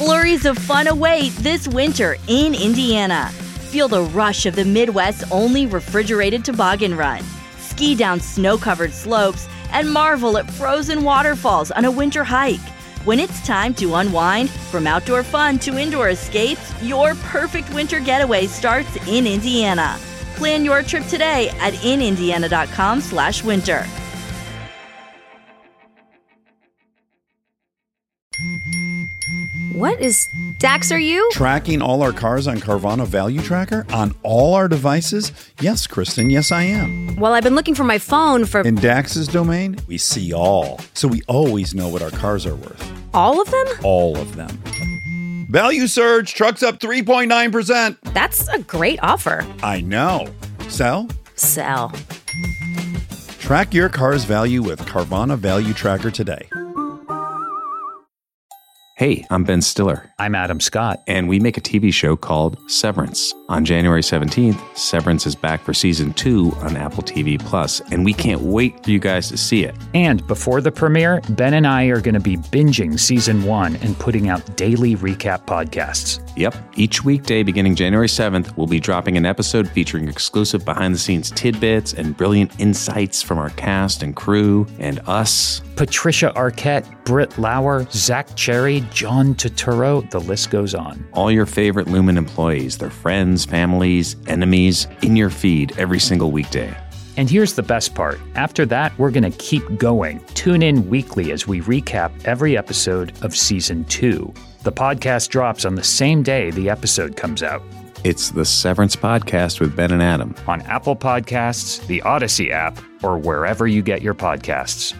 Flurries of fun await this winter in Indiana. Feel the rush of the Midwest's only refrigerated toboggan run. Ski down snow-covered slopes and marvel at frozen waterfalls on a winter hike. When it's time to unwind, from outdoor fun to indoor escapes, your perfect winter getaway starts in Indiana. Plan your trip today at inindiana.com/winter. What is Dax, are you? Tracking all our cars on Carvana Value Tracker on all our devices? Yes, Kristen, yes I am. Well, I've been looking for my phone for... In Dax's domain, we see all. So we always know what our cars are worth. All of them? All of them. Value surge, trucks up 3.9%. That's a great offer. I know. Sell? Sell. Track your car's value with Carvana Value Tracker today. Hey, I'm Ben Stiller. I'm Adam Scott. And we make a TV show called Severance. On January 17th, Severance is back for season 2 on Apple TV+, and we can't wait for you guys to see it. And before the premiere, Ben and I are going to be binging season 1 and putting out daily recap podcasts. Yep. Each weekday beginning January 7th, we'll be dropping an episode featuring exclusive behind-the-scenes tidbits and brilliant insights from our cast and crew and us. Patricia Arquette, Britt Lauer, Zach Cherry, John Turturro, the list goes on. All your favorite Lumen employees, their friends, families, enemies, in your feed every single weekday. And here's the best part. After that, we're going to keep going. Tune in weekly as we recap every episode of Season 2. The podcast drops on the same day the episode comes out. It's the Severance Podcast with Ben and Adam. On Apple Podcasts, the Odyssey app, or wherever you get your podcasts.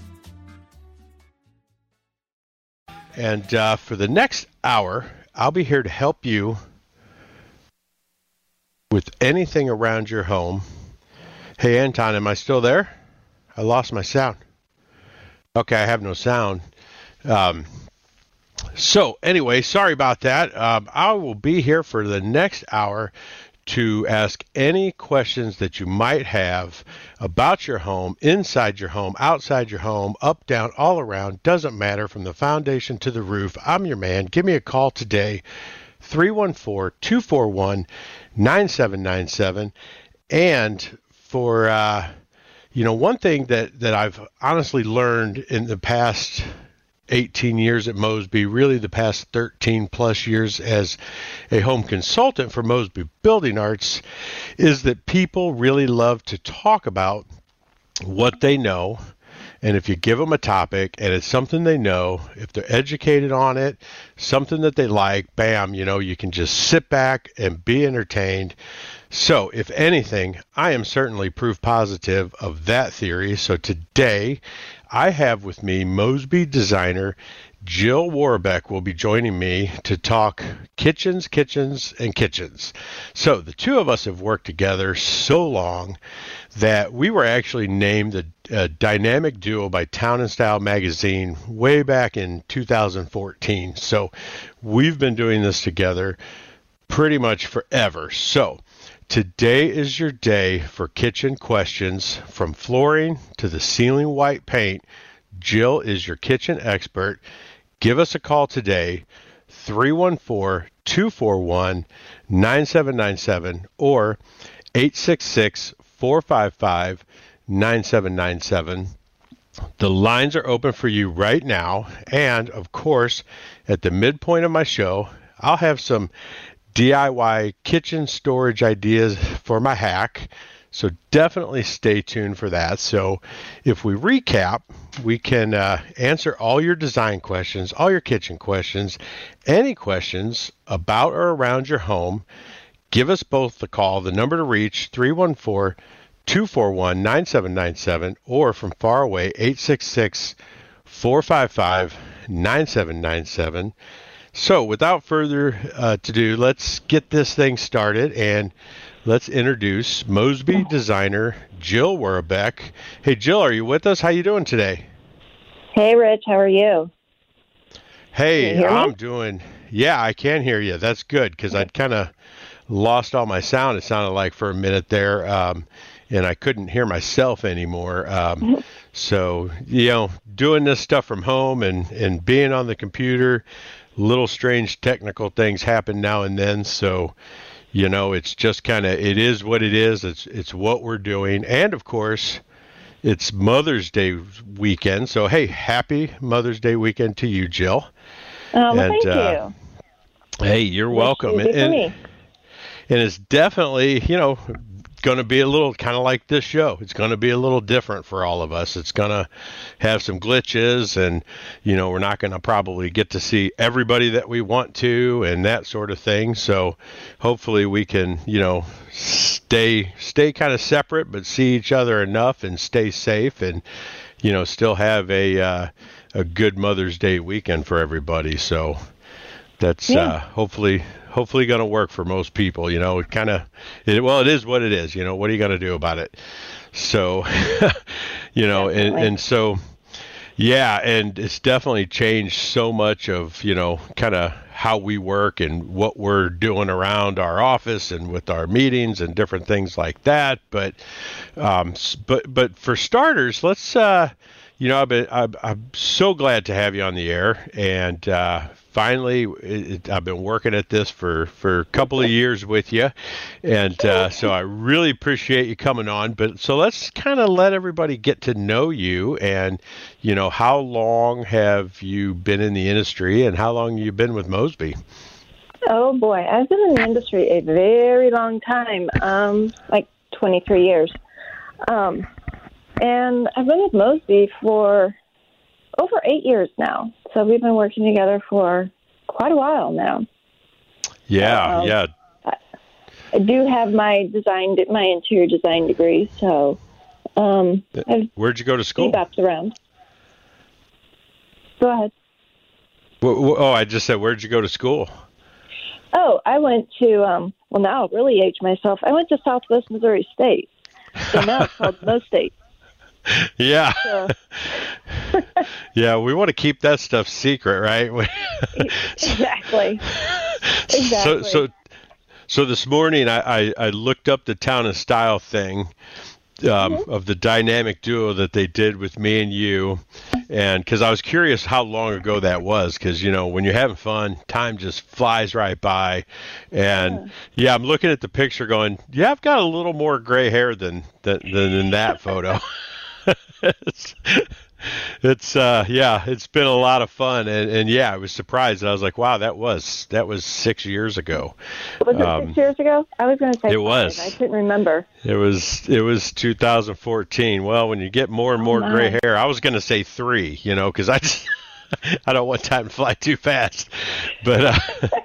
And for the next hour, I'll be here to help you with anything around your home. Hey, Anton, am I still there? I lost my sound. Okay, I have no sound. So anyway, sorry about that. I will be here for the next hour to ask any questions that you might have about your home, inside your home, outside your home, up, down, all around. Doesn't matter, from the foundation to the roof. I'm your man. Give me a call today, 314-241-9797. And for, one thing that I've honestly learned in the past 18 years at Mosby, really the past 13 plus years as a home consultant for Mosby Building Arts, is that people really love to talk about what they know. And if you give them a topic and it's something they know, if they're educated on it, something that they like, bam, you can just sit back and be entertained. So if anything, I am certainly proof positive of that theory. So today I have with me Mosby designer Jill Warbeck will be joining me to talk kitchens, and kitchens. So the two of us have worked together so long that we were actually named the Dynamic Duo by Town & Style magazine way back in 2014. So we've been doing this together pretty much forever. So today is your day for kitchen questions, from flooring to the ceiling white paint. Jill is your kitchen expert. Give us a call today, 314-241-9797 or 866-455-9797. The lines are open for you right now. And of course, at the midpoint of my show, I'll have some DIY kitchen storage ideas for my hack. So definitely stay tuned for that. So if we recap, we can answer all your design questions, all your kitchen questions, any questions about or around your home. Give us both the call. The number to reach, 314-241-9797, or from far away, 866-455-9797. So without further ado, let's get this thing started and let's introduce Mosby designer Jill Warbeck. Hey, Jill, are you with us? How you doing today? Hey, Rich. How are you? Hey, I'm doing... Yeah, I can hear you. That's good, because I'd kind of lost all my sound, it sounded like, for a minute there. and I couldn't hear myself anymore. So, doing this stuff from home and being on the computer, little strange technical things happen now and then. So, it's just it is what it is. It's what we're doing. And of course, it's Mother's Day weekend. So, hey, happy Mother's Day weekend to you, Jill. Oh, well, thank you. Hey, you're welcome. And it's definitely, going to be a little kind of like this show. It's going to be a little different for all of us. It's going to have some glitches, and, we're not going to probably get to see everybody that we want to and that sort of thing. So hopefully we can, stay kind of separate, but see each other enough and stay safe and, still have a good Mother's Day weekend for everybody. So that's hopefully going to work for most people. It is what it is. What are you going to do about it? So, and so, yeah, and it's definitely changed so much of, kind of how we work and what we're doing around our office and with our meetings and different things like that. But for starters, let's, I'm so glad to have you on the air, and finally, I've been working at this for a couple of years with you, and so I really appreciate you coming on. But so let's kind of let everybody get to know you, and how long have you been in the industry, and how long have you been with Mosby? Oh boy, I've been in the industry a very long time, like 23 years. And I've been with Mosby for over 8 years now. So we've been working together for quite a while now. Yeah. I do have my interior design degree. So where'd you go to school? Bopped around. Go ahead. I just said, where'd you go to school? Oh, I went to, now I'll really age myself. I went to Southwest Missouri State. So now it's called Mo State. Yeah. Yeah, we want to keep that stuff secret, right? Exactly. So this morning I looked up the Town and Style thing of the dynamic duo that they did with me and you, and because I was curious how long ago that was, because when you're having fun, time just flies right by. And I'm looking at the picture going, I've got a little more gray hair than in that photo. It's been a lot of fun, and I was surprised. I was like, wow, that was 6 years ago. Was it 6 years ago? I was going to say it was. I couldn't remember. It was 2014. Well, when you get more and more gray hair, I was going to say 3, because I don't want time to fly too fast. But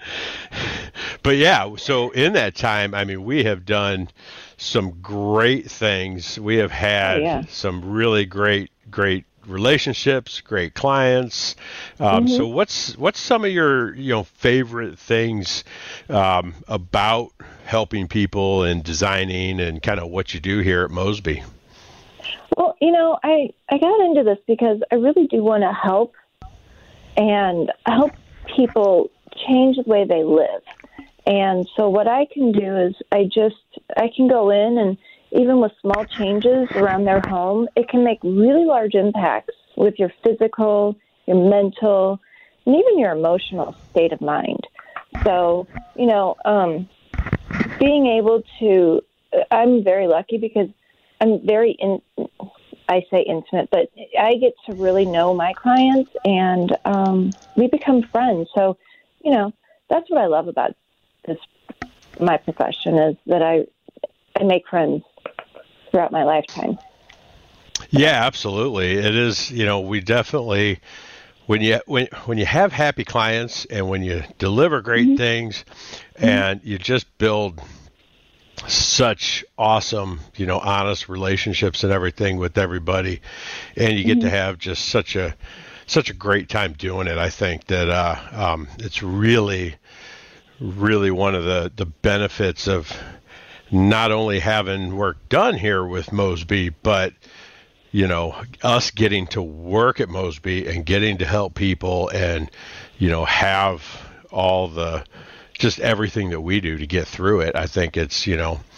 so in that time, I mean, we have done some great things. We have had some really great relationships, great clients. So what's some of your favorite things about helping people and designing and kind of what you do here at Mosby? Well, I got into this because I really do want to help people change the way they live. And so what I can do is I can go in, and even with small changes around their home, it can make really large impacts with your physical, your mental, and even your emotional state of mind. So, being able to, I'm very lucky because I'm I say intimate, but I get to really know my clients, and we become friends. So, that's what I love about my profession, is that I make friends throughout my lifetime. Yeah, absolutely. It is, we definitely, when you have happy clients and when you deliver great things and you just build such awesome, honest relationships and everything with everybody, and you get to have just such a great time doing it. I think that it's really one of the benefits of not only having work done here with Mosby, but us getting to work at Mosby and getting to help people and have all the just everything that we do to get through it. I think it's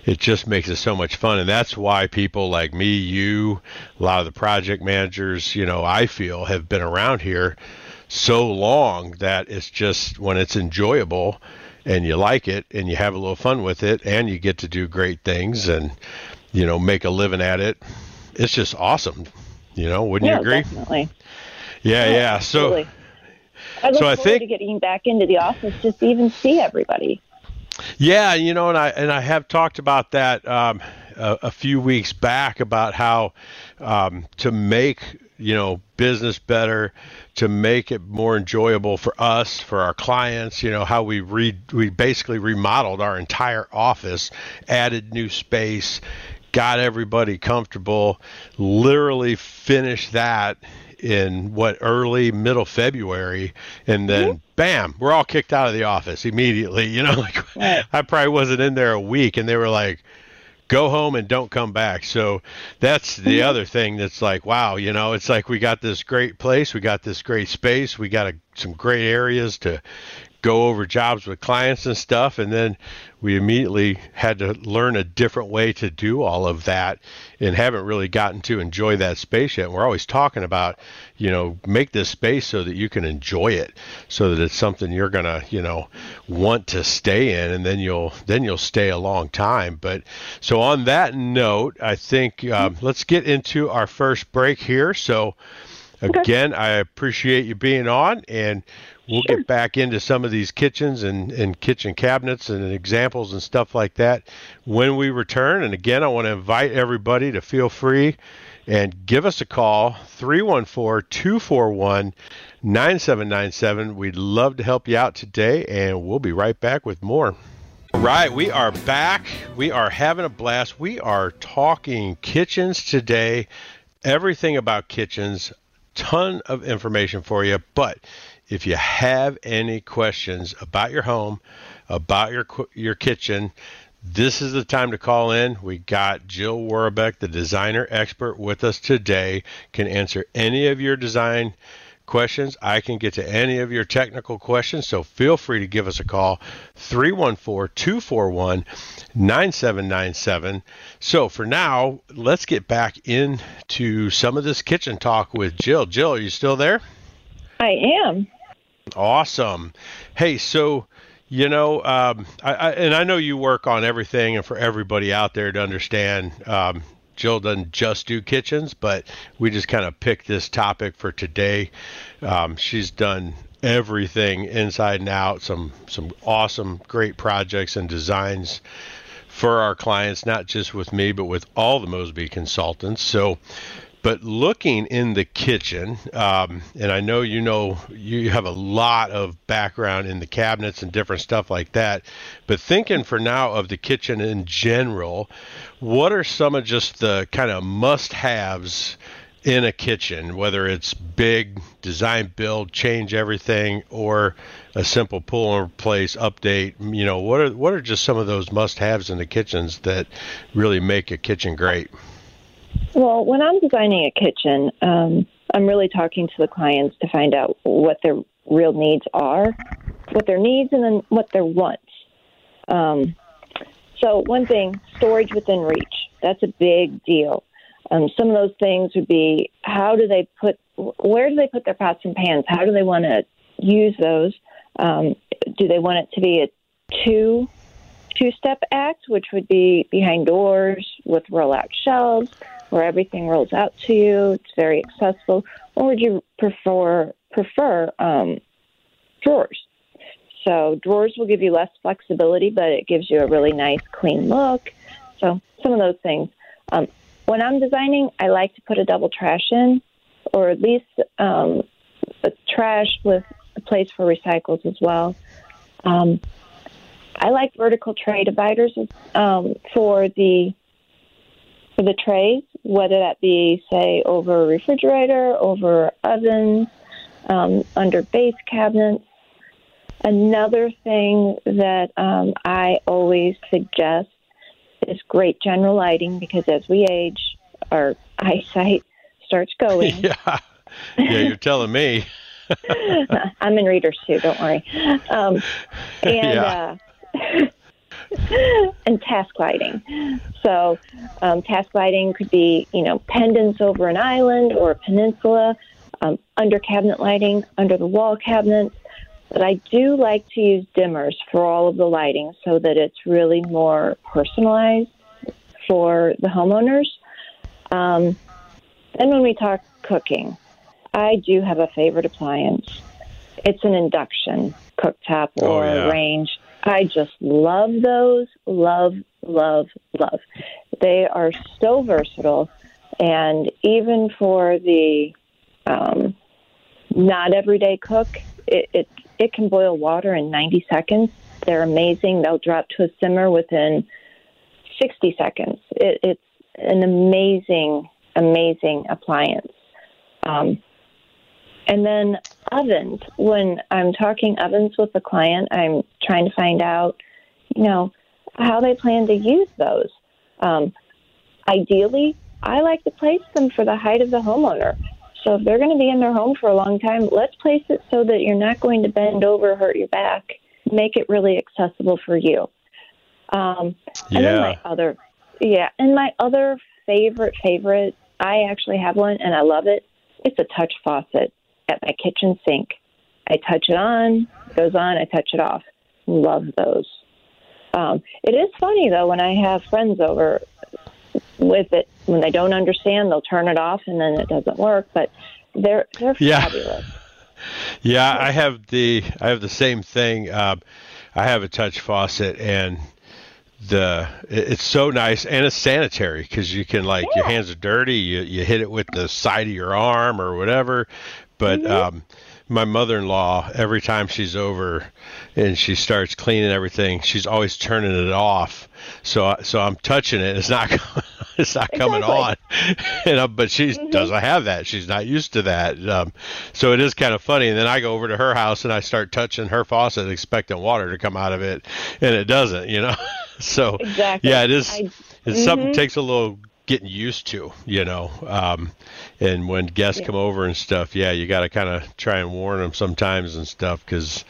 it just makes it so much fun. And that's why people like me, you, a lot of the project managers, I feel have been around here so long that it's just, when it's enjoyable and you like it and you have a little fun with it and you get to do great things and, make a living at it, it's just awesome. Wouldn't you agree? Definitely. Yeah. Absolutely. I look forward to getting back into the office just to even see everybody. Yeah, and I have talked about that a few weeks back about how to make business better, to make it more enjoyable for us, for our clients. How we basically remodeled our entire office, added new space, got everybody comfortable, literally finished that in early middle February, and then bam, we're all kicked out of the office immediately. I probably wasn't in there a week and they were like, go home and don't come back. So that's the other thing that's like, wow, it's like we got this great place, we got this great space, we got some great areas to go over jobs with clients and stuff, and then we immediately had to learn a different way to do all of that and haven't really gotten to enjoy that space yet. And we're always talking about, make this space so that you can enjoy it, so that it's something you're going to, want to stay in, and then you'll stay a long time. But so on that note, I think let's get into our first break here. So again, I appreciate you being on, and we'll get back into some of these kitchens and kitchen cabinets and examples and stuff like that when we return. And again, I want to invite everybody to feel free and give us a call, 314-241-9797. We'd love to help you out today, and we'll be right back with more. All right, we are back. We are having a blast. We are talking kitchens today, everything about kitchens, ton of information for you. But if you have any questions about your home, about your kitchen, this is the time to call in. We got Jill Worobeck, the designer expert, with us today. Can answer any of your design questions. I can get to any of your technical questions, so feel free to give us a call, 314-241-9797. So for now, let's get back into some of this kitchen talk with Jill. Jill, are you still there? I am. Awesome. Hey, so, I know you work on everything, and for everybody out there to understand, Jill doesn't just do kitchens, but we just kind of picked this topic for today. She's done everything inside and out, some awesome, great projects and designs for our clients, not just with me, but with all the Mosby consultants. So, but looking in the kitchen, and I know you have a lot of background in the cabinets and different stuff like that, but thinking for now of the kitchen in general, what are some of just the kind of must-haves in a kitchen, whether it's big design build, change everything, or a simple pull and replace update? What are just some of those must-haves in the kitchens that really make a kitchen great? Well, when I'm designing a kitchen, I'm really talking to the clients to find out what their real needs are, what their needs, and then what their wants. So one thing, storage within reach. That's a big deal. Some of those things would be, where do they put their pots and pans? How do they want to use those? Do they want it to be a two-step act, which would be behind doors with roll-out shelves, where everything rolls out to you? It's very accessible. Or would you prefer drawers? So drawers will give you less flexibility, but it gives you a really nice, clean look. So some of those things. When I'm designing, I like to put a double trash in, or at least a trash with a place for recycles as well. I like vertical tray dividers for the trays, whether that be, say, over a refrigerator, over ovens, under base cabinets. Another thing that I always suggest is great general lighting, because as we age, our eyesight starts going. Yeah, you're telling me. I'm in readers too, don't worry. and task lighting. So task lighting could be, pendants over an island or a peninsula, under cabinet lighting, under the wall cabinets. But I do like to use dimmers for all of the lighting so that it's really more personalized for the homeowners. Then when we talk cooking, I do have a favorite appliance. It's an induction cooktop or range. I just love those. Love, love, love. They are so versatile. And even for the not everyday cook, it can boil water in 90 seconds. They're amazing. They'll drop to a simmer within 60 seconds. It's an amazing, amazing appliance. And then ovens. When I'm talking ovens with the client, I'm trying to find out, how they plan to use those. Ideally, I like to place them for the height of the homeowner. So if they're going to be in their home for a long time, let's place it so that you're not going to bend over, hurt your back, make it really accessible for you. And then my other favorite, I actually have one and I love it. It's a touch faucet at my kitchen sink. I touch it on, it goes on, I touch it off. Love those. It is funny, though, when I have friends over with it, when they don't understand, they'll turn it off and then it doesn't work, but they're fabulous. Yeah, I have the same thing. I have a touch faucet, and it's so nice, and it's sanitary because you can your hands are dirty, you hit it with the side of your arm or whatever. But my mother-in-law, every time she's over and she starts cleaning everything, she's always turning it off. So I'm touching it. It's not coming on. But she doesn't have that. She's not used to that. So it is kind of funny. And then I go over to her house and I start touching her faucet, expecting water to come out of it, and it doesn't. So yeah, it is. It's something that takes a little getting used to, and when guests come over and stuff, you got to kind of try and warn them sometimes and stuff, because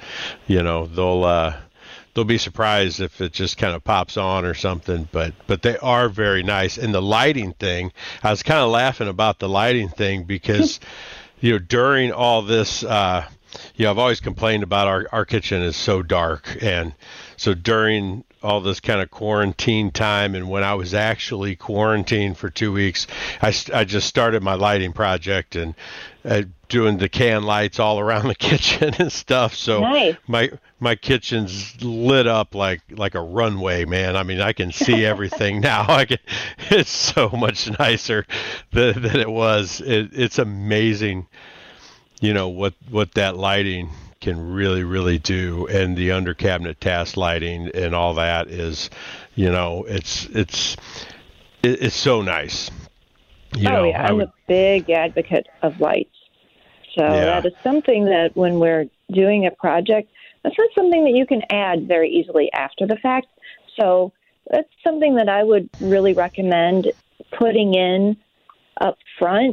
they'll be surprised if it just kind of pops on or something, but they are very nice. And the lighting thing, I was kind of laughing about the lighting thing because during all this, I've always complained about our kitchen is so dark, and so during all this kind of quarantine time, and when I was actually quarantined for 2 weeks, I just started my lighting project and doing the can lights all around the kitchen and stuff. So nice. my kitchen's lit up like a runway, man. I mean, I can see everything now. It's so much nicer than it was. It's amazing, what that lighting can really, really do, and the under cabinet task lighting and all that is, it's so nice. I'm a big advocate of lights. So that is something that when we're doing a project, that's not something that you can add very easily after the fact. So that's something that I would really recommend putting in up front,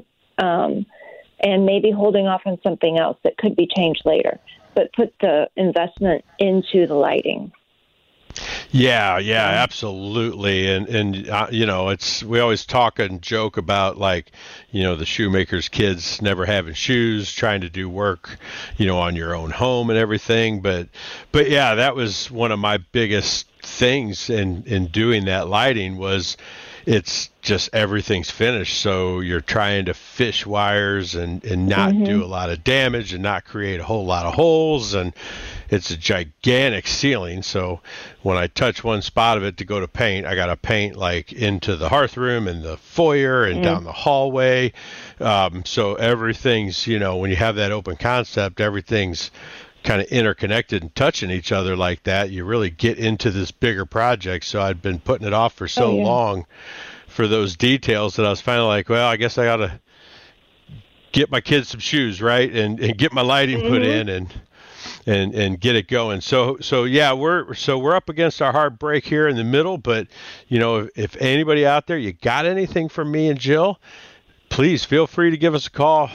and maybe holding off on something else that could be changed later, but put the investment into the lighting. Yeah, absolutely. And we always talk and joke about the shoemaker's kids never having shoes, trying to do work, on your own home and everything. But yeah, that was one of my biggest things in doing that lighting was it's just everything's finished. So you're trying to fish wires and not do a lot of damage and not create a whole lot of holes. And it's a gigantic ceiling. So when I touch one spot of it to go to paint, I got to paint into the hearth room and the foyer and down the hallway. So everything's, when you have that open concept, everything's kind of interconnected and touching each other like that. You really get into this bigger project. So I'd been putting it off for so long for those details that I was finally like, well, I guess I got to get my kids some shoes, right? And get my lighting put in and get it going. So yeah, we're up against our hard break here in the middle, but if anybody out there, you got anything from me and Jill, please feel free to give us a call,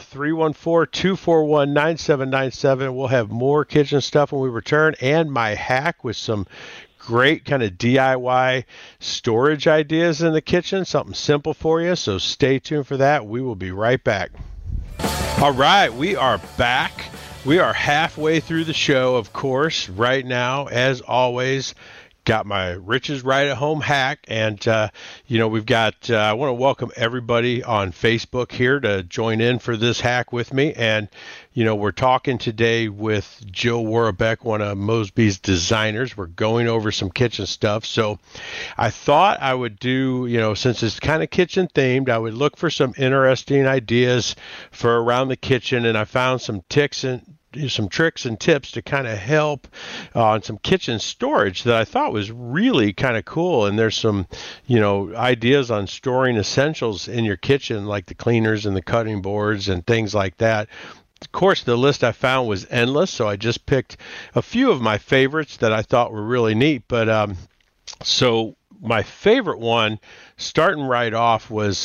314-241-9797. We'll have more kitchen stuff when we return, and my hack with some great kind of DIY storage ideas in the kitchen, something simple for you. So stay tuned for that. We will be right back. All right, we are back. We are halfway through the show, of course, right now, as always. Got my Rich's Right at Home hack, and we've got. I want to welcome everybody on Facebook here to join in for this hack with me, and we're talking today with Jill Worobeck, one of Mosby's designers. We're going over some kitchen stuff, so I thought I would do, since it's kind of kitchen themed, I would look for some interesting ideas for around the kitchen, and I found some tricks and tips to kind of help on some kitchen storage that I thought was really kind of cool. And there's some, ideas on storing essentials in your kitchen, like the cleaners and the cutting boards and things like that. Of course, the list I found was endless, so I just picked a few of my favorites that I thought were really neat. But so my favorite one, starting right off, was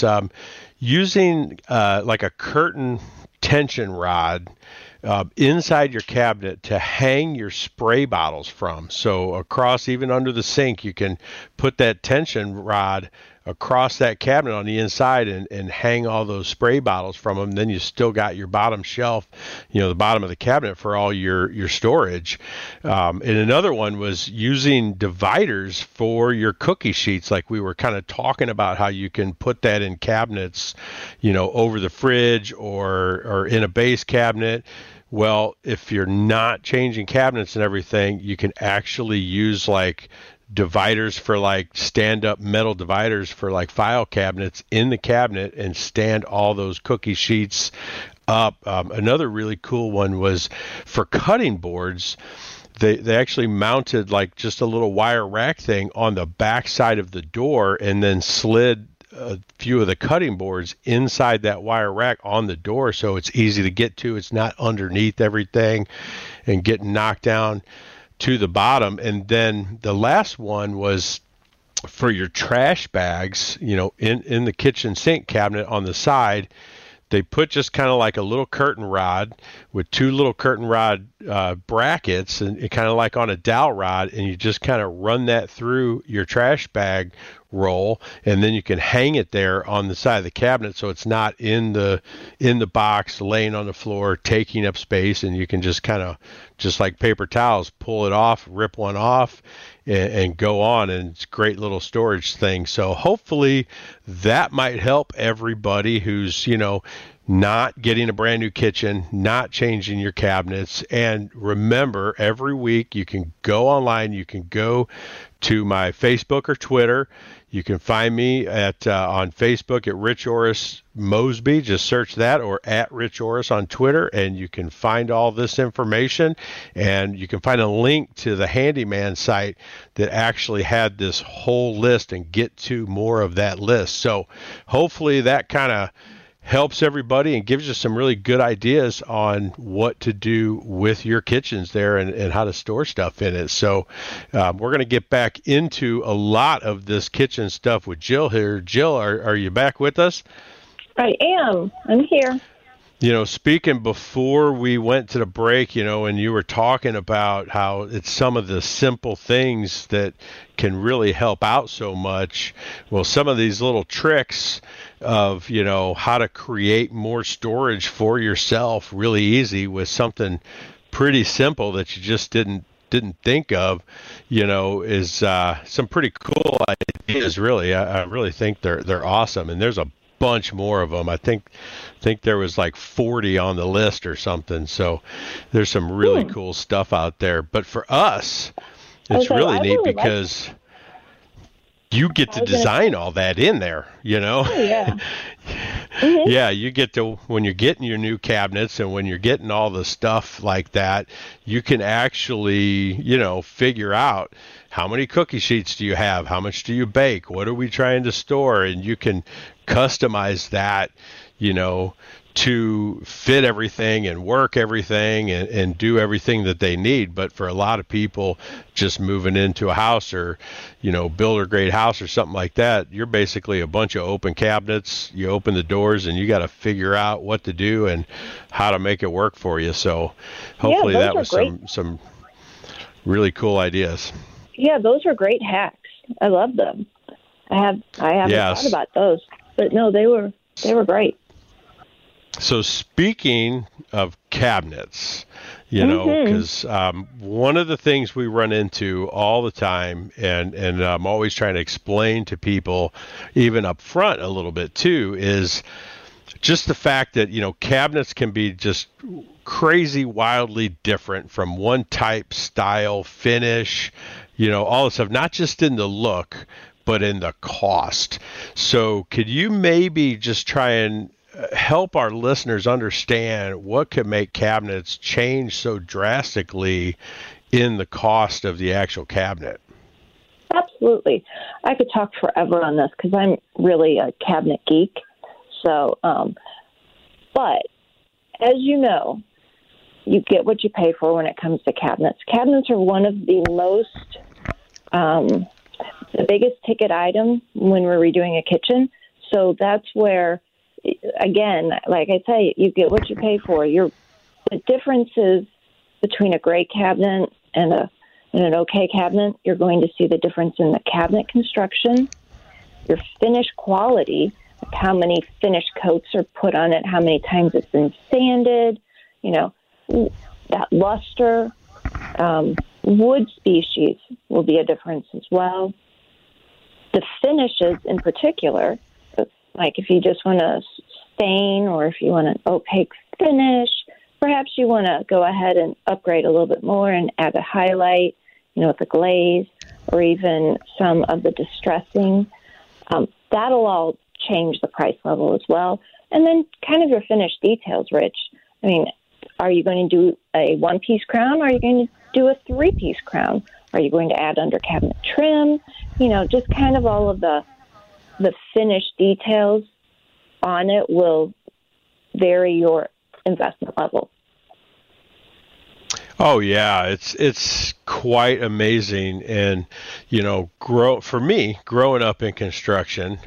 using like a curtain tension rod inside your cabinet to hang your spray bottles from. So across, even under the sink, you can put that tension rod across that cabinet on the inside and hang all those spray bottles from them. Then you still got your bottom shelf, the bottom of the cabinet for all your storage. And another one was using dividers for your cookie sheets, like we were kind of talking about how you can put that in cabinets, over the fridge or in a base cabinet. Well, if you're not changing cabinets and everything, you can actually use like dividers for like stand-up metal dividers for like file cabinets in the cabinet and stand all those cookie sheets up. Another really cool one was for cutting boards. They actually mounted like just a little wire rack thing on the back side of the door and then slid a few of the cutting boards inside that wire rack on the door, so it's easy to get to. It's not underneath everything and getting knocked down to the bottom. And then the last one was for your trash bags, in the kitchen sink cabinet on the side. They put just kind of like a little curtain rod with two little curtain rod brackets, and kind of like on a dowel rod, and you just kind of run that through your trash bag roll, and then you can hang it there on the side of the cabinet, so it's not in the box laying on the floor taking up space, and you can just kind of, just like paper towels, pull it off, rip one off, and go on. And it's a great little storage thing. So hopefully that might help everybody who's not getting a brand new kitchen, not changing your cabinets. And remember, every week you can go online, you can go to my Facebook or Twitter. You can find me at on Facebook at Rich Orris Mosby. Just search that, or at Rich Orris on Twitter, and you can find all this information. And you can find a link to the Handyman site that actually had this whole list and get to more of that list. So hopefully that kind of helps everybody and gives you some really good ideas on what to do with your kitchens there and how to store stuff in it. So we're going to get back into a lot of this kitchen stuff with Jill here. Jill, are you back with us? I am. I'm here. Speaking before we went to the break, and you were talking about how it's some of the simple things that can really help out so much. Well, some of these little tricks of, how to create more storage for yourself really easy with something pretty simple that you just didn't think of, is some pretty cool ideas, really. I really think they're awesome. And there's a bunch more of them. I think there was like 40 on the list or something. So there's some really cool stuff out there. But for us, it's really neat because you get to design all that in there, Oh, yeah. Mm-hmm. Yeah, you get to, when you're getting your new cabinets and when you're getting all the stuff like that, you can actually, figure out how many cookie sheets do you have? How much do you bake? What are we trying to store? And you can customize that, to fit everything and work everything and do everything that they need. But for a lot of people just moving into a house or, builder grade house or something like that, you're basically a bunch of open cabinets. You open the doors and you got to figure out what to do and how to make it work for you. So hopefully that was some really cool ideas. Yeah, those are great hacks. I love them. I haven't thought about those, but no, they were great. So speaking of cabinets, you know, because one of the things we run into all the time, and I'm always trying to explain to people, even up front a little bit too, is just the fact that, you know, cabinets can be just crazy, wildly different from one type, style, finish, you know, all this stuff, not just in the look, but in the cost. So could you maybe just try and help our listeners understand what could make cabinets change so drastically in the cost of the actual cabinet? Absolutely. I could talk forever on this because I'm really a cabinet geek. So, but as you know, you get what you pay for when it comes to cabinets. Cabinets are one of the most, the biggest ticket item when we're redoing a kitchen. So that's where, again, like I say, you get what you pay for. The differences between a great cabinet and an okay cabinet, you're going to see the difference in the cabinet construction, your finish quality, like how many finish coats are put on it, how many times it's been sanded, you know, that luster. Wood species will be a difference as well. The finishes in particular, like if you just want to stain or if you want an opaque finish, perhaps you want to go ahead and upgrade a little bit more and add a highlight, you know, with the glaze or even some of the distressing. That'll all change the price level as well. And then kind of your finished details, Rich. I mean, are you going to do a one-piece crown or are you going to do a three-piece crown? Are you going to add under cabinet trim? You know, just kind of all of the finished details on it will vary your investment level. Oh yeah, it's quite amazing, and you know, for me, growing up in construction,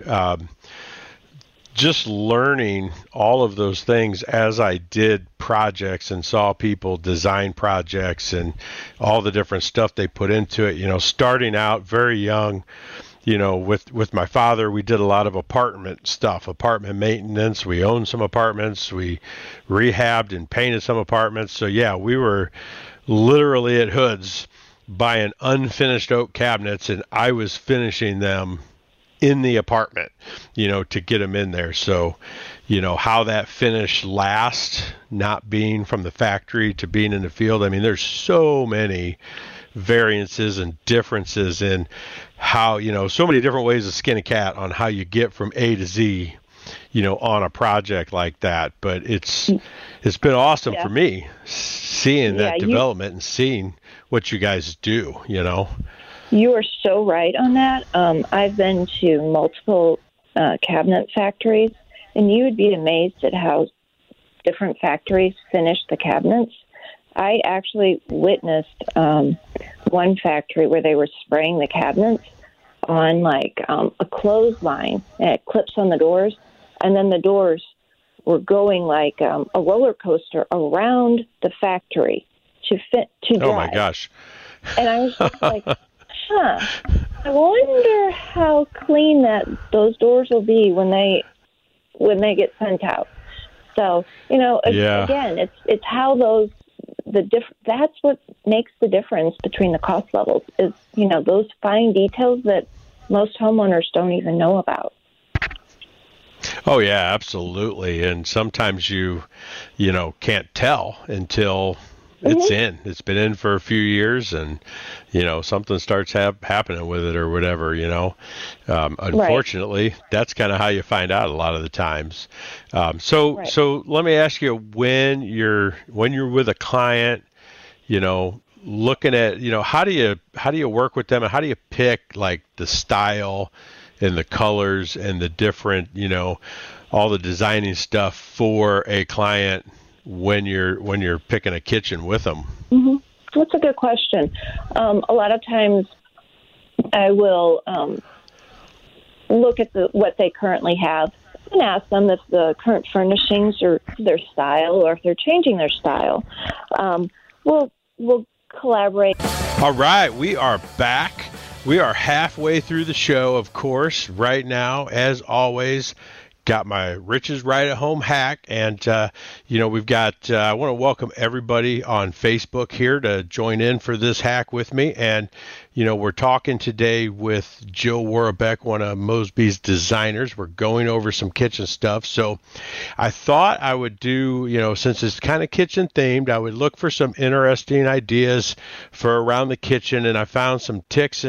just learning all of those things as I did projects and saw people design projects and all the different stuff they put into it. You know, starting out very young, you know, with my father, we did a lot of apartment stuff, apartment maintenance. We owned some apartments. We rehabbed and painted some apartments. So yeah, we were literally at Hood's buying unfinished oak cabinets, and I was finishing them in the apartment, you know, to get them in there. So, you know, how that finish lasts, not being from the factory to being in the field. I mean, there's so many variances and differences in how, you know, so many different ways to skin a cat on how you get from A to Z, you know, on a project like that. But it's been awesome for me seeing that development and seeing what you guys do, you know. You are so right on that. I've been to multiple cabinet factories, and you would be amazed at how different factories finish the cabinets. I actually witnessed one factory where they were spraying the cabinets on like a clothesline, and it clips on the doors, and then the doors were going like a roller coaster around the factory to dry. Oh my gosh! And I was just like, I wonder how clean those doors will be when they get sent out. So, you know, again, it's how that's what makes the difference between the cost levels is, you know, those fine details that most homeowners don't even know about. Oh yeah, absolutely. And sometimes you know, can't tell until it's been in for a few years, and you know, something starts happening with it or whatever, you know. Unfortunately, that's kind of how you find out a lot of the times. So let me ask you, when you're with a client, you know, looking at, you know, how do you work with them, and how do you pick like the style and the colors and the different, you know, all the designing stuff for a client when you're picking a kitchen with them? Mm-hmm. That's a good question. A lot of times I will look at what they currently have and ask them if the current furnishings are their style or if they're changing their style. We'll collaborate. All right, we are back. We are halfway through the show, of course, right now, as always. Got my Riches Right at Home hack, and we've got I want to welcome everybody on Facebook here to join in for this hack with me. And we're talking today with Jill Worobeck, one of Mosby's designers. We're going over some kitchen stuff. So I thought I would do, since it's kind of kitchen themed, I would look for some interesting ideas for around the kitchen, and I found some tricks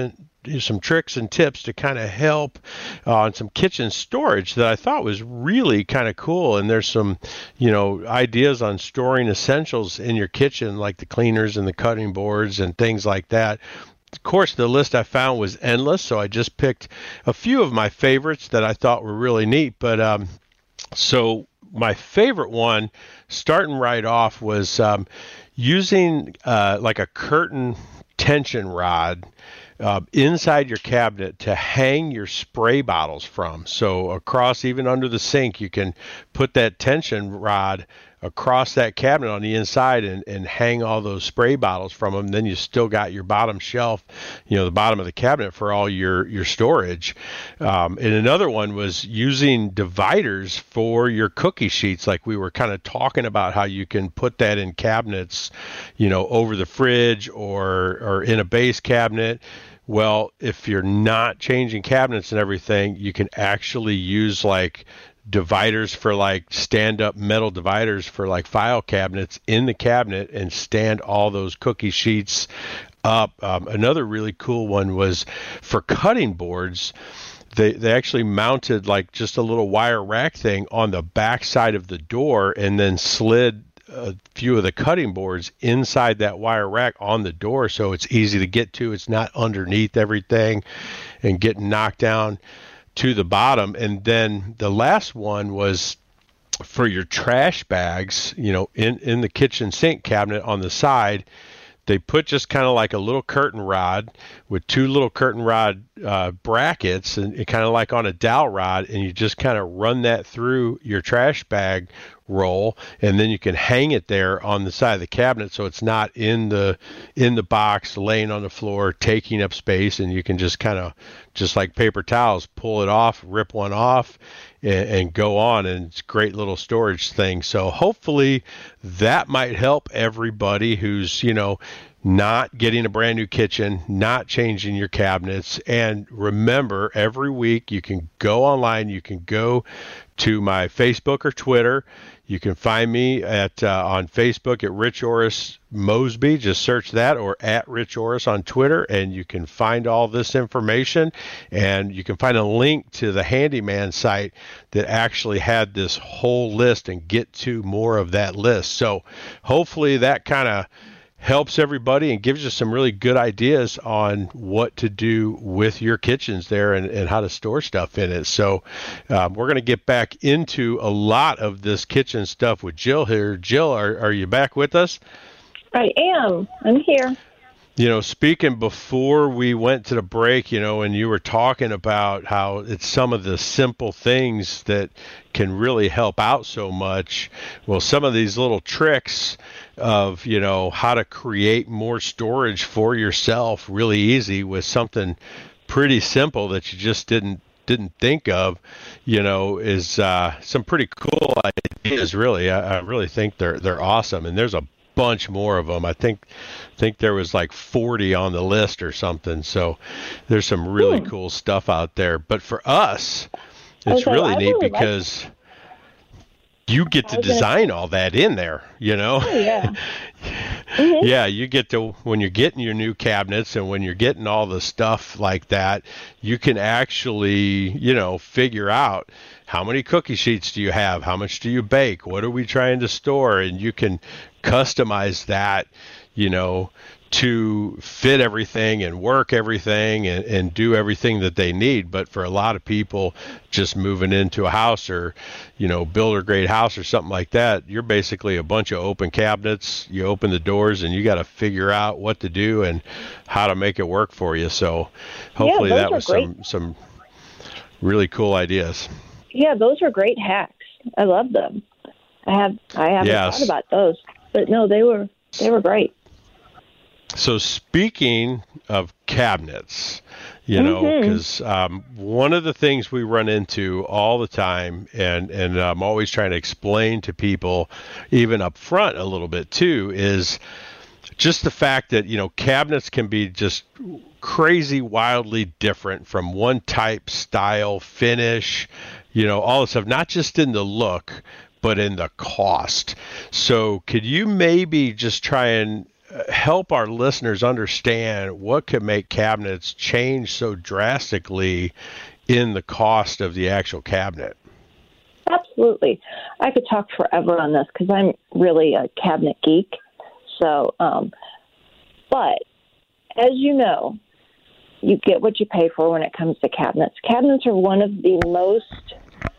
and tips to kind of help on some kitchen storage that I thought was really kind of cool. And there's some, ideas on storing essentials in your kitchen, like the cleaners and the cutting boards and things like that. Of course, the list I found was endless, so I just picked a few of my favorites that I thought were really neat. But so my favorite one, starting right off, was using like a curtain tension rod inside your cabinet to hang your spray bottles from. So across, even under the sink, you can put that tension rod across that cabinet on the inside and hang all those spray bottles from them. Then you still got your bottom shelf, the bottom of the cabinet for all your storage. And another one was using dividers for your cookie sheets, like we were kind of talking about, how you can put that in cabinets, over the fridge or in a base cabinet. Well, if you're not changing cabinets and everything, you can actually use like dividers for like stand-up metal dividers for like file cabinets in the cabinet and stand all those cookie sheets up. Another really cool one was for cutting boards. They actually mounted like just a little wire rack thing on the back side of the door and then slid a few of the cutting boards inside that wire rack on the door, so it's easy to get to. It's not underneath everything and getting knocked down to the bottom. And then the last one was for your trash bags, in the kitchen sink cabinet on the side. They put just kind of like a little curtain rod with two little curtain rod brackets, and kind of like on a dowel rod, and you just kind of run that through your trash bag roll, and then you can hang it there on the side of the cabinet, so it's not in the box laying on the floor taking up space, and you can just kind of, just like paper towels, pull it off, rip one off, and go on. And it's a great little storage thing. So hopefully that might help everybody who's not getting a brand new kitchen, not changing your cabinets. And remember, every week you can go online, you can go to my Facebook or Twitter. You can find me at on Facebook at Rich Orris Mosby. Just search that, or at Rich Orris on Twitter, and you can find all this information. And you can find a link to the handyman site that actually had this whole list and get to more of that list. So hopefully that kind of helps everybody and gives you some really good ideas on what to do with your kitchens there and how to store stuff in it. So we're going to get back into a lot of this kitchen stuff with Jill here. Jill, are you back with us? I am. I'm here. Speaking before we went to the break, and you were talking about how it's some of the simple things that can really help out so much. Well, some of these little tricks of, how to create more storage for yourself really easy with something pretty simple that you just didn't think of, is some pretty cool ideas, really. I really think they're awesome. And there's a bunch more of them. I think there was like 40 on the list or something. So there's some really cool stuff out there. But for us, it's really neat because you get to design all that in there, Oh, yeah. Mm-hmm. Yeah, you get to, when you're getting your new cabinets and when you're getting all the stuff like that, you can actually, figure out how many cookie sheets do you have? How much do you bake? What are we trying to store? And you can customize that, to fit everything and work everything and do everything that they need. But for a lot of people just moving into a house or, builder grade house or something like that, you're basically a bunch of open cabinets. You open the doors and you got to figure out what to do and how to make it work for you. So hopefully that was some really cool ideas. Yeah, those are great hacks. I love them. I haven't thought about those, but no, they were great. So speaking of cabinets, you know, because one of the things we run into all the time, and I'm always trying to explain to people, even up front a little bit too, is just the fact that, you know, cabinets can be just crazy, wildly different from one type, style, finish, you know, all this stuff, not just in the look, but in the cost. So could you maybe just try and help our listeners understand what could make cabinets change so drastically in the cost of the actual cabinet? Absolutely. I could talk forever on this because I'm really a cabinet geek. So, but as you know, you get what you pay for when it comes to cabinets. Cabinets are one of the most,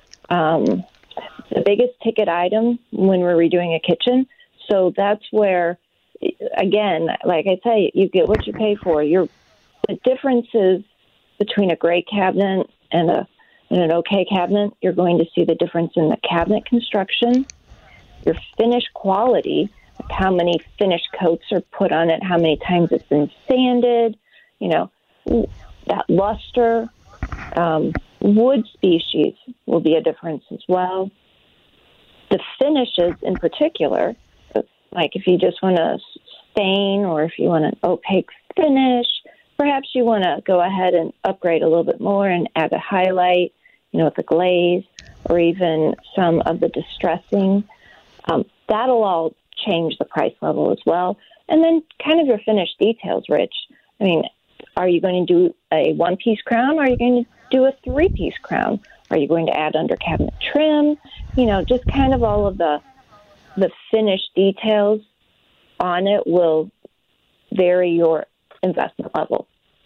the biggest ticket item when we're redoing a kitchen. So that's where, again, like I say, you get what you pay for. The differences between a great cabinet and an okay cabinet, you're going to see the difference in the cabinet construction, your finish quality, like how many finish coats are put on it, how many times it's been sanded, you know, that luster, wood species will be a difference as well. The finishes in particular, like if you just want to stain or if you want an opaque finish, perhaps you want to go ahead and upgrade a little bit more and add a highlight, you know, with a glaze or even some of the distressing. That'll all change the price level as well. And then kind of your finished details, Rich. I mean, are you going to do a one-piece crown or are you going to do a three-piece crown? Are you going to add under cabinet trim? You know, just kind of all of the finished details on it will vary your investment level.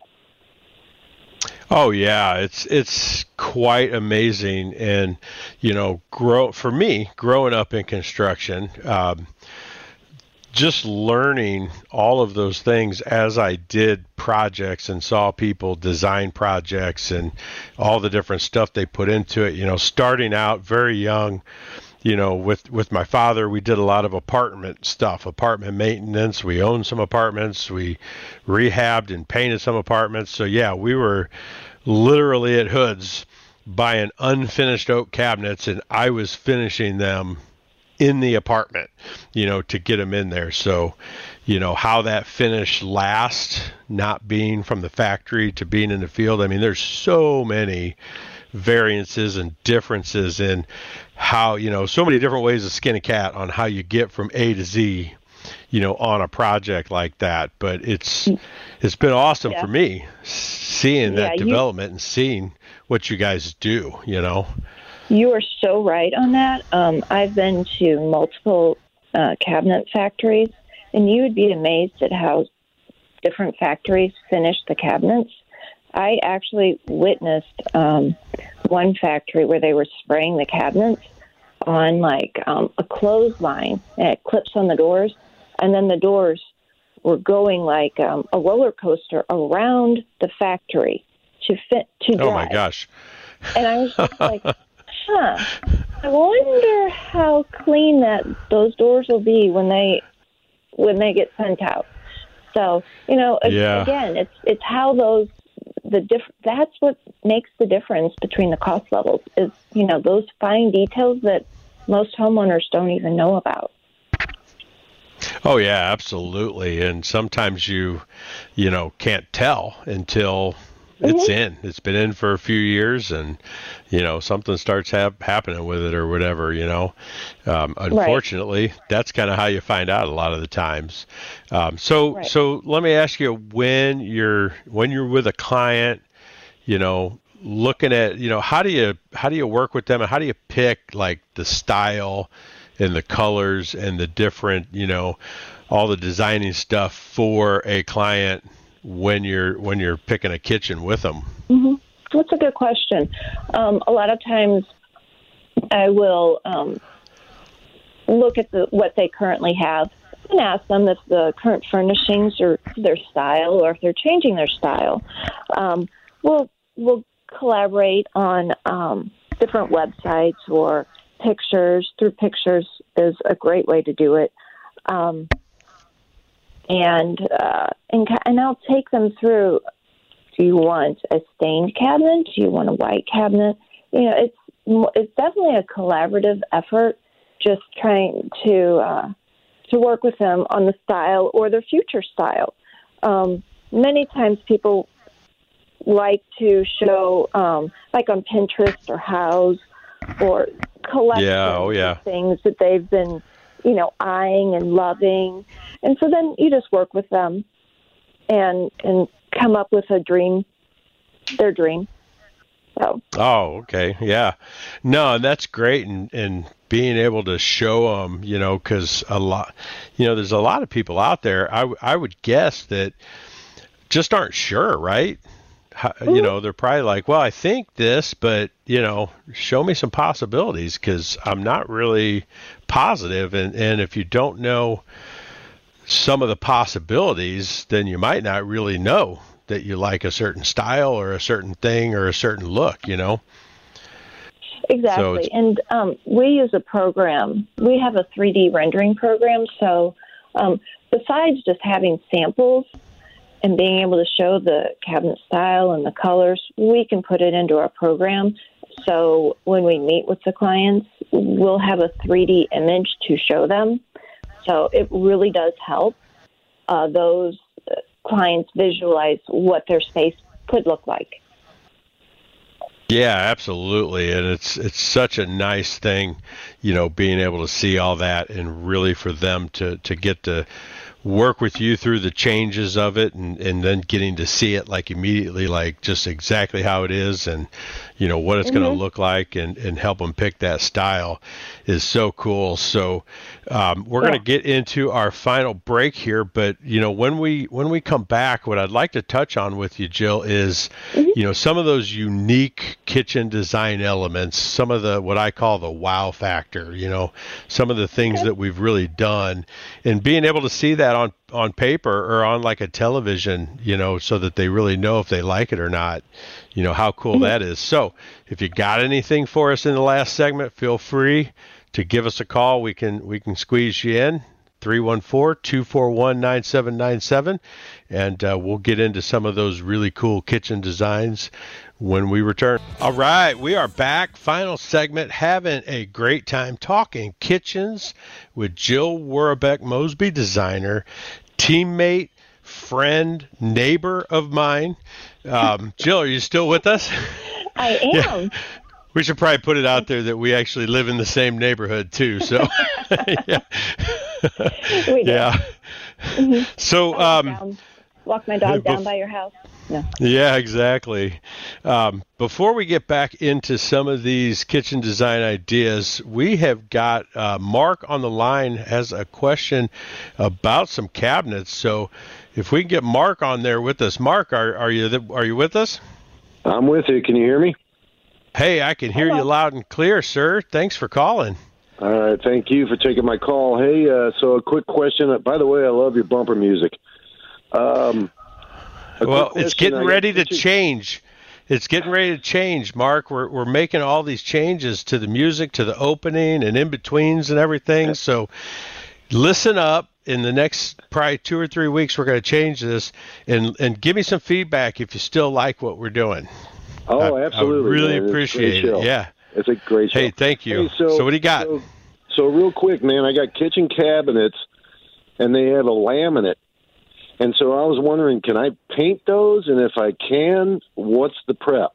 Oh yeah, it's quite amazing, and you know, for me, growing up in construction, just learning all of those things as I did projects and saw people design projects and all the different stuff they put into it. You know, starting out very young, you know, with my father, we did a lot of apartment stuff, apartment maintenance. We owned some apartments. We rehabbed and painted some apartments. So yeah, we were literally at Hood's buying unfinished oak cabinets, and I was finishing them in the apartment, you know, to get them in there. So, you know, how that finish lasts, not being from the factory to being in the field. I mean, there's so many variances and differences in how, you know, so many different ways to skin a cat on how you get from A to Z, you know, on a project like that. But it's been awesome for me seeing that development and seeing what you guys do, you know. You are so right on that. I've been to multiple cabinet factories, and you would be amazed at how different factories finish the cabinets. I actually witnessed one factory where they were spraying the cabinets on like a clothesline, and it clips on the doors, and then the doors were going like a roller coaster around the factory to dry. Oh my gosh! And I was just like, I wonder how clean those doors will be when they get sent out. So, you know, again, it's how that's what makes the difference between the cost levels is, you know, those fine details that most homeowners don't even know about. Oh yeah, absolutely. And sometimes you know, can't tell until it's been in for a few years, and you know, something starts happening with it or whatever, you know. Unfortunately, that's kind of how you find out a lot of the times. So let me ask you, when you're with a client, you know, looking at, you know, how do you work with them, and how do you pick like the style and the colors and the different, you know, all the designing stuff for a client when you're picking a kitchen with them? Mm-hmm. That's a good question. A lot of times I will look at what they currently have and ask them if the current furnishings are their style or if they're changing their style. We'll collaborate on different websites or pictures. Through pictures is a great way to do it. and I'll take them through. Do you want a stained cabinet? Do you want a white cabinet? It's definitely a collaborative effort, just trying to work with them on the style or their future style. Many times people like to show, like on Pinterest or Houzz, or collections of things that they've been, eyeing and loving. And so then you just work with them and come up with their dream. So. Oh, okay. Yeah. No, that's great. And being able to show them, because there's a lot of people out there, I would guess, that just aren't sure, right? They're probably like, well, I think this, but, show me some possibilities, because I'm not really positive. And if you don't know some of the possibilities, then you might not really know that you like a certain style or a certain thing or a certain look, Exactly. And we use a program. We have a 3D rendering program. So besides just having samples and being able to show the cabinet style and the colors, we can put it into our program. So when we meet with the clients, we'll have a 3D image to show them. So it really does help those clients visualize what their space could look like. Yeah, absolutely. And it's such a nice thing, being able to see all that, and really for them to get to work with you through the changes of it, and then getting to see it like immediately, like just exactly how it is, and what it's going to look like, and help them pick that style is so cool. So we're going to get into our final break here, but when we come back, what I'd like to touch on with you, Jill, is some of those unique kitchen design elements, some of the what I call the wow factor, some of the things that we've really done, and being able to see that on paper or on like a television, so that they really know if they like it or not, how cool that is. So if you got anything for us in the last segment, feel free to give us a call. We can squeeze you in, 314-241-9797, and we'll get into some of those really cool kitchen designs when we return. All right, we are back. Final segment, having a great time talking kitchens with Jill Worobeck Mosby, designer, teammate, friend, neighbor of mine. Jill, are you still with us? I am. Yeah. We should probably put it out there that we actually live in the same neighborhood too. So, yeah. We do. Yeah. Mm-hmm. So, walk my dog down by your house. No. Yeah, exactly. Before we get back into some of these kitchen design ideas, we have got Mark on the line, has a question about some cabinets. So if we can get Mark on there with us. Mark, are you with us? I'm with you. Can you hear me? Hey, I can hear you loud and clear, sir. Thanks for calling. All right. Thank you for taking my call. Hey, so a quick question. By the way, I love your bumper music. Well, it's getting ready to change. It's getting ready to change, Mark. We're making all these changes to the music, to the opening and in-betweens and everything. So listen up. In the next probably 2 or 3 weeks, we're going to change this, and give me some feedback if you still like what we're doing. Oh, absolutely. I really appreciate it. Yeah. It's a great show. Hey, thank you. Hey, so what do you got? So real quick, man, I got kitchen cabinets, and they have a laminate. And so I was wondering, can I paint those? And if I can, what's the prep?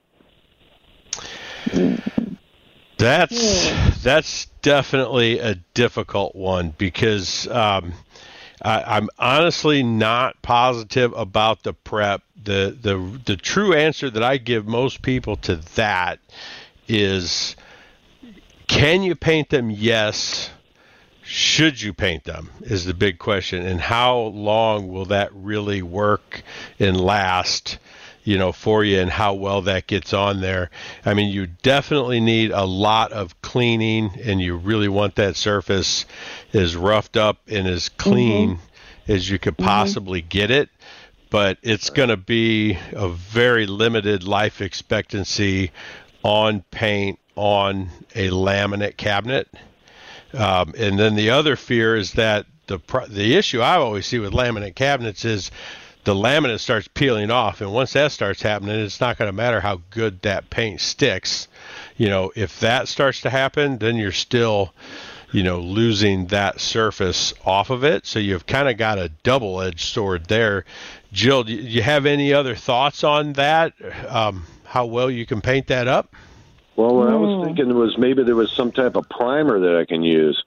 That's definitely a difficult one, because I'm honestly not positive about the prep. The true answer that I give most people to that is, can you paint them? Yes. Should you paint them is the big question, and how long will that really work and last, for you, and how well that gets on there. I mean, you definitely need a lot of cleaning, and you really want that surface as roughed up and as clean as you could possibly get it. But it's going to be a very limited life expectancy on paint on a laminate cabinet. And then the other fear is that the issue I always see with laminate cabinets is the laminate starts peeling off, and once that starts happening, it's not going to matter how good that paint sticks. If that starts to happen, then you're still, losing that surface off of it. So you've kind of got a double-edged sword there. Jill, do you have any other thoughts on that? How well you can paint that up? Well, what I was thinking was maybe there was some type of primer that I can use.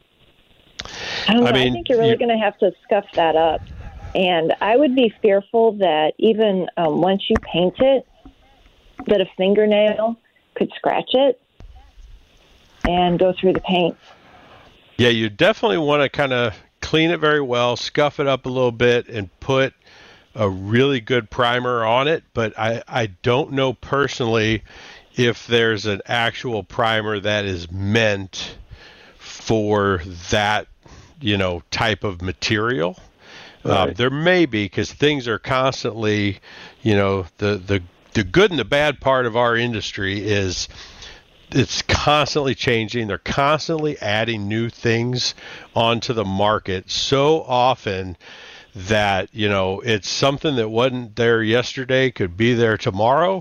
I don't know. I think you're really going to have to scuff that up. And I would be fearful that even once you paint it, that a fingernail could scratch it and go through the paint. Yeah, you definitely want to kind of clean it very well, scuff it up a little bit, and put a really good primer on it. But I don't know personally if there's an actual primer that is meant for that, type of material. Right. There may be, because things are constantly, the good and the bad part of our industry is it's constantly changing. They're constantly adding new things onto the market so often that, it's something that wasn't there yesterday, could be there tomorrow.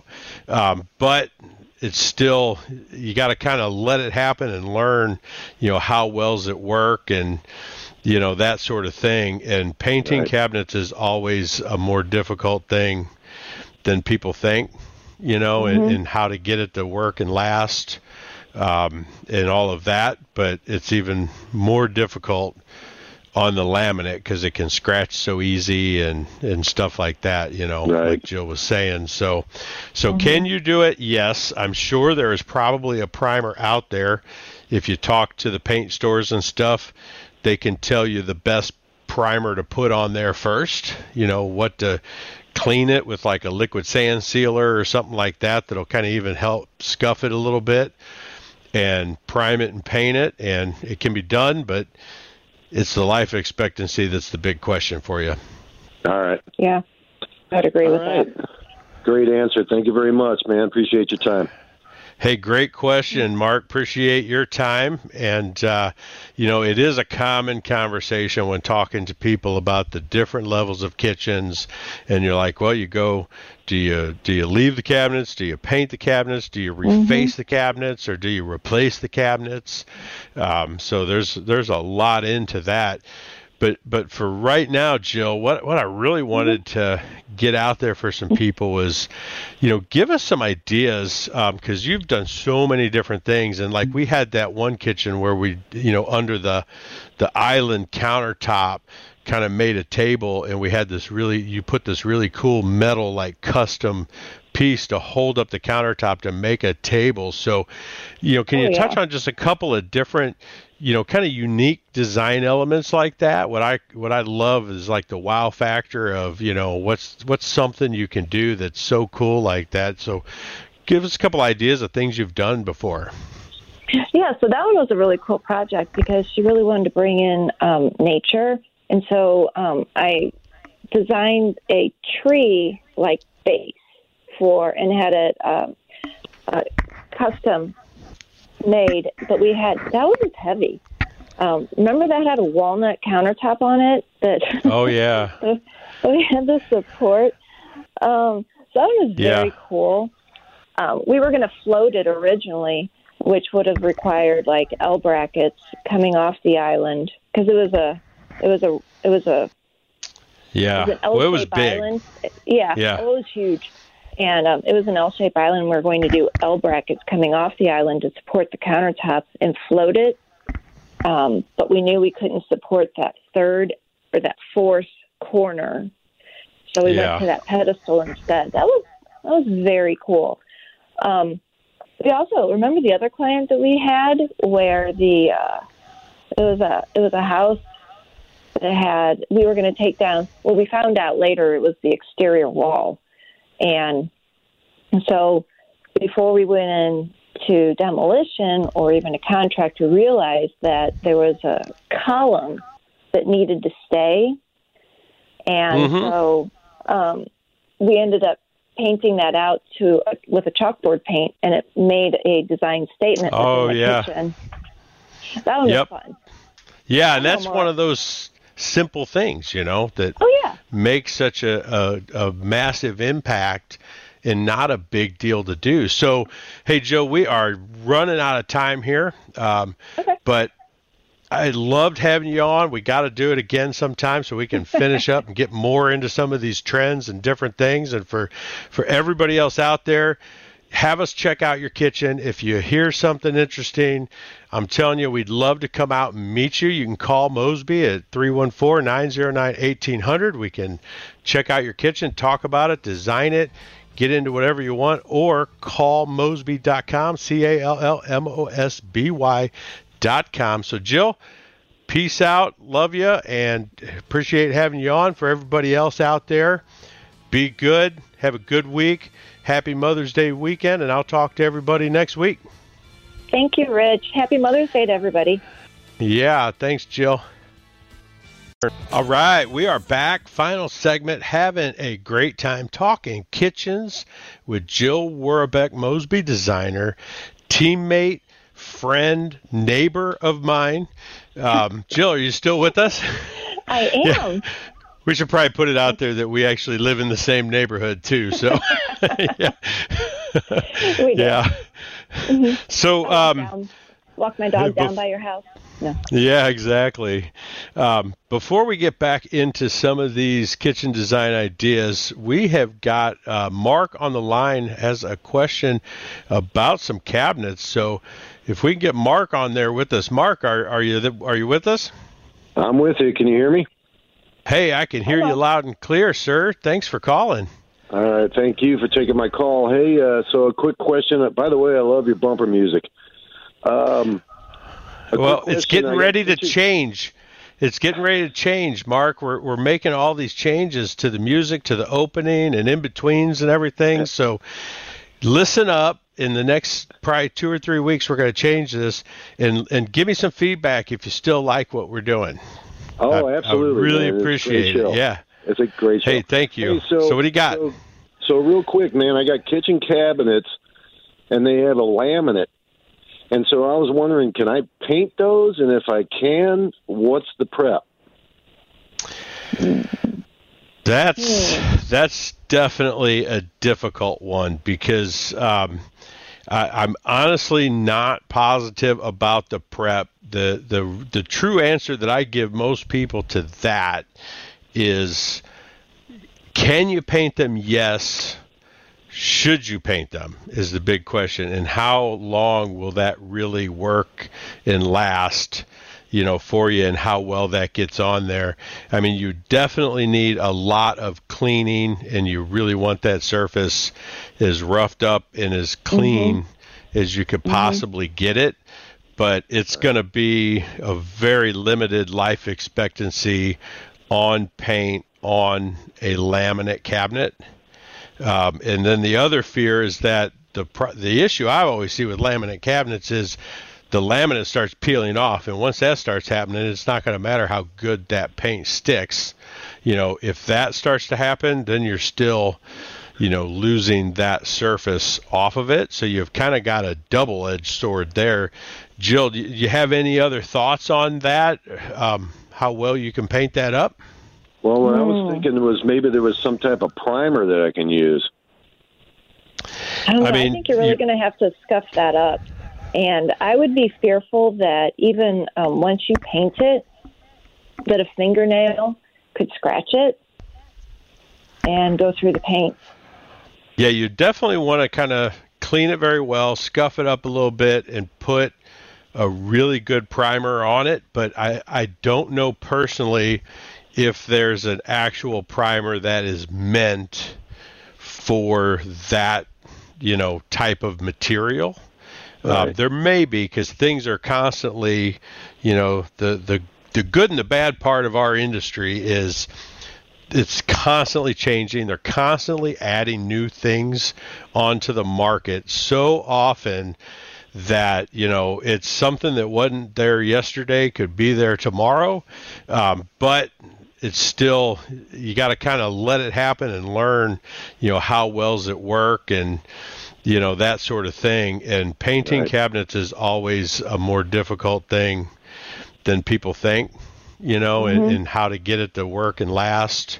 But it's still, you got to kind of let it happen and learn, how well does it work and, that sort of thing. And painting cabinets is always a more difficult thing than people think, and how to get it to work and last, and all of that. But it's even more difficult on the laminate because it can scratch so easy and stuff like that, like Jill was saying. So can you do it? Yes. I'm sure there is probably a primer out there. If you talk to the paint stores and stuff, they can tell you the best primer to put on there first, what to clean it with, like a liquid sand sealer or something like that, that'll kind of even help scuff it a little bit and prime it and paint it. And it can be done, but it's the life expectancy that's the big question for you. All right. Yeah, I'd agree with that. Great answer. Thank you very much, man. Appreciate your time. Hey, great question, Mark. Appreciate your time. And, it is a common conversation when talking to people about the different levels of kitchens. And you're like, well, you go, do you leave the cabinets? Do you paint the cabinets? Do you reface the cabinets, or do you replace the cabinets? So there's a lot into that. But for right now, Jill, what I really wanted to get out there for some people was, give us some ideas, because you've done so many different things. And like we had that one kitchen where we, under the island countertop, kind of made a table, and we had you put this really cool metal, like custom piece to hold up the countertop to make a table. So, can you touch on just a couple of different, kind of unique design elements like that? What I love is like the wow factor of, what's something you can do that's so cool like that. So give us a couple ideas of things you've done before. Yeah, so that one was a really cool project because she really wanted to bring in nature. And so I designed a tree-like base and had it custom made, but that was heavy. Remember that had a walnut countertop on it? Oh, yeah. We had the support. So that was very cool. We were going to float it originally, which would have required like L brackets coming off the island, because it was an L-shaped island. Yeah, it was huge. And it was an L-shaped island. We were going to do L brackets coming off the island to support the countertops and float it. But we knew we couldn't support that third or that fourth corner. So we went to that pedestal instead. That was very cool. We also remember the other client that we had where it was a house that we were going to take down. Well, we found out later it was the exterior wall. And so before we went into demolition or even a contract, we realized that there was a column that needed to stay. And so we ended up painting that out with a chalkboard paint, and it made a design statement in the kitchen. That one was fun. Yeah, and that's one of those simple things, that make such a massive impact and not a big deal to do. So, hey, Joe, we are running out of time here, but I loved having you on. We got to do it again sometime so we can finish up and get more into some of these trends and different things. And for everybody else out there, have us check out your kitchen. If you hear something interesting, I'm telling you, we'd love to come out and meet you. You can call Mosby at 314-909-1800. We can check out your kitchen, talk about it, design it, get into whatever you want, or call Mosby.com, CALLMOSBY.com. So, Jill, peace out. Love you and appreciate having you on. For everybody else out there, be good. Have a good week. Happy Mother's Day weekend, and I'll talk to everybody next week. Thank you, Rich. Happy Mother's Day to everybody. Yeah, thanks, Jill. All right, we are back. Final segment, having a great time talking kitchens with Jill Worobeck Mosby, designer, teammate, friend, neighbor of mine. Jill, are you still with us? I am. Yeah. We should probably put it out there that we actually live in the same neighborhood too. So, yeah. We do. Yeah. Mm-hmm. So, walk my dog down by your house. No. Yeah, exactly. Before we get back into some of these kitchen design ideas, we have got Mark on the line has a question about some cabinets. So, if we can get Mark on there with us, Mark, are you with us? I'm with you. Can you hear me? Hey, I can hear you loud and clear, sir. Thanks for calling. All right. Thank you for taking my call. Hey, so a quick question. By the way, I love your bumper music. Well, it's getting ready to change. It's getting ready to change, Mark. We're making all these changes to the music, to the opening and in-betweens and everything. So listen up. In the next probably 2 or 3 weeks, we're going to change this. And give me some feedback if you still like what we're doing. Oh, absolutely. I really appreciate it. Yeah. It's a great show. Hey, thank you. Hey, so what do you got? So real quick, man, I got kitchen cabinets, and they have a laminate. And so I was wondering, can I paint those? And if I can, what's the prep? That's definitely a difficult one because I'm honestly not positive about the prep. The true answer that I give most people to that is, can you paint them? Yes. Should you paint them is the big question. And how long will that really work and last, for you, and how well that gets on there. I mean, you definitely need a lot of cleaning, and you really want that surface as roughed up and as clean as you could possibly get it. But it's going to be a very limited life expectancy on paint on a laminate cabinet. And then the other fear is that the issue I always see with laminate cabinets is the laminate starts peeling off, and once that starts happening, it's not going to matter how good that paint sticks. If that starts to happen, then you're still, losing that surface off of it. So you've kind of got a double-edged sword there. Jill, do you have any other thoughts on that? How well you can paint that up? Well, what I was thinking was maybe there was some type of primer that I can use. I don't know. I think you're really going to have to scuff that up. And I would be fearful that even once you paint it, that a fingernail could scratch it and go through the paint. Yeah, you definitely want to kind of clean it very well, scuff it up a little bit, and put a really good primer on it. But I don't know personally if there's an actual primer that is meant for that, type of material. Right. There may be, because things are constantly, the good and the bad part of our industry is it's constantly changing. They're constantly adding new things onto the market so often that, it's something that wasn't there yesterday, could be there tomorrow. But it's still, you got to kind of let it happen and learn, how well does it work and, that sort of thing. And painting cabinets is always a more difficult thing than people think, and how to get it to work and last,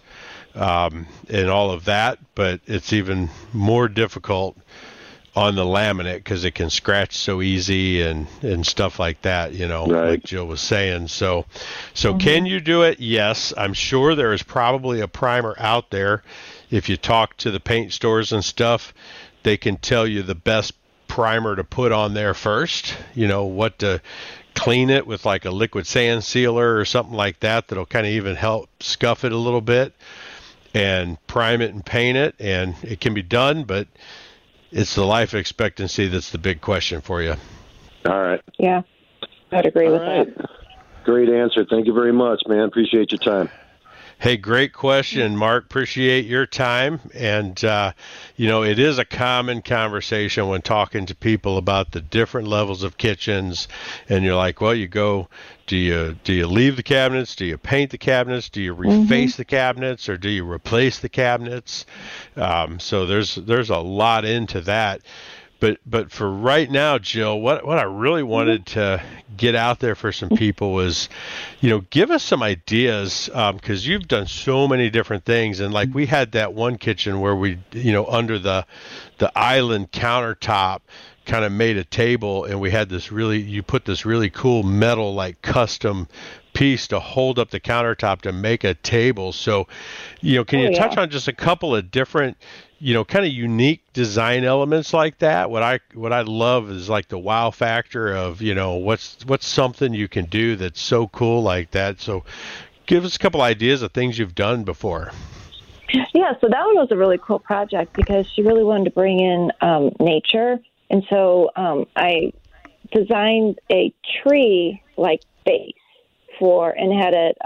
and all of that. But it's even more difficult on the laminate because it can scratch so easy and stuff like that, like Jill was saying. So can you do it? Yes. I'm sure there is probably a primer out there. If you talk to the paint stores and stuff, they can tell you the best primer to put on there first, what to clean it with, like a liquid sand sealer or something like that, that'll kind of even help scuff it a little bit, and prime it and paint it. And it can be done, but it's the life expectancy that's the big question for you. All right. Yeah, I'd agree with that. Great answer. Thank you very much, man. Appreciate your time. Hey, great question, Mark. Appreciate your time. And, it is a common conversation when talking to people about the different levels of kitchens. And you're like, well, you go, do you leave the cabinets? Do you paint the cabinets? Do you reface the cabinets, or do you replace the cabinets? So there's a lot into that. But for right now, Jill, what I really wanted to get out there for some people was, give us some ideas, because you've done so many different things. And like we had that one kitchen where we, under the island countertop, kind of made a table, and we had you put this really cool metal, like custom piece to hold up the countertop to make a table. So, can you touch on just a couple of different, kind of unique design elements like that? What I love is like the wow factor of, what's something you can do that's so cool like that. So give us a couple ideas of things you've done before. Yeah, so that one was a really cool project because she really wanted to bring in nature. And so I designed a tree-like base and had it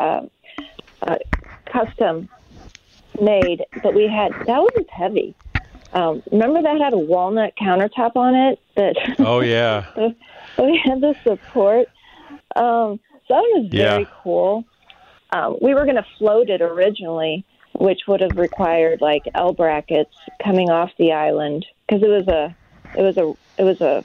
custom made, but that was heavy. Remember that had a walnut countertop on it? Oh yeah. We had the support. So that was very cool. We were going to float it originally, which would have required like L brackets coming off the island, because it was an L-shaped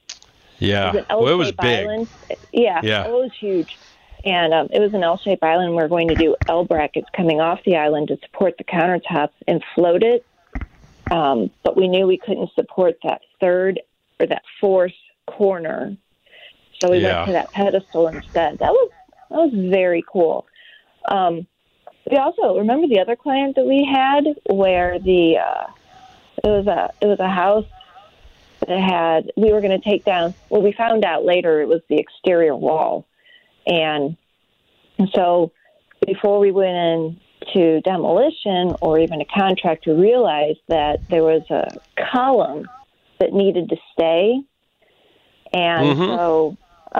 it was big. Island. Yeah, it was huge. And it was an L-shaped island. We were going to do L brackets coming off the island to support the countertops and float it. But we knew we couldn't support that third or that fourth corner. So we went to that pedestal instead. That was very cool. We also remember the other client that we had where it was a house that we were going to take down. Well, we found out later it was the exterior wall. And so before we went into demolition or even a contract, we realized that there was a column that needed to stay. And so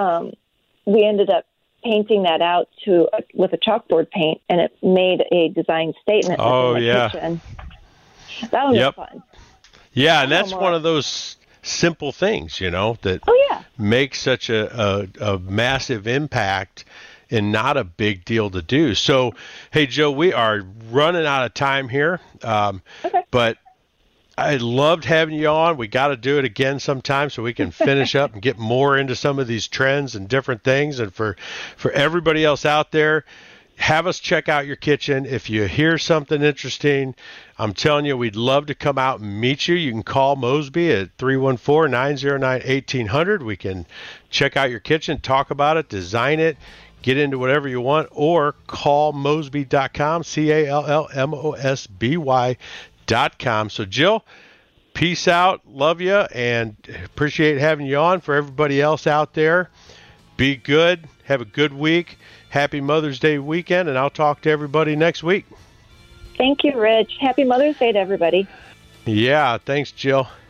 we ended up painting that out with a chalkboard paint, and it made a design statement within the kitchen. That one was fun. Yeah, and that's one of those simple things, that make such a massive impact and not a big deal to do. So, hey, Joe, we are running out of time here, but I loved having you on. We got to do it again sometime so we can finish up and get more into some of these trends and different things. And for everybody else out there, have us check out your kitchen. If you hear something interesting, I'm telling you, we'd love to come out and meet you. You can call Mosby at 314-909-1800. We can check out your kitchen, talk about it, design it, get into whatever you want, or call Mosby.com, CALLMOSBY.com. So, Jill, peace out. Love you and appreciate having you on. For everybody else out there, be good. Have a good week. Happy Mother's Day weekend, and I'll talk to everybody next week. Thank you, Rich. Happy Mother's Day to everybody. Yeah, thanks, Jill.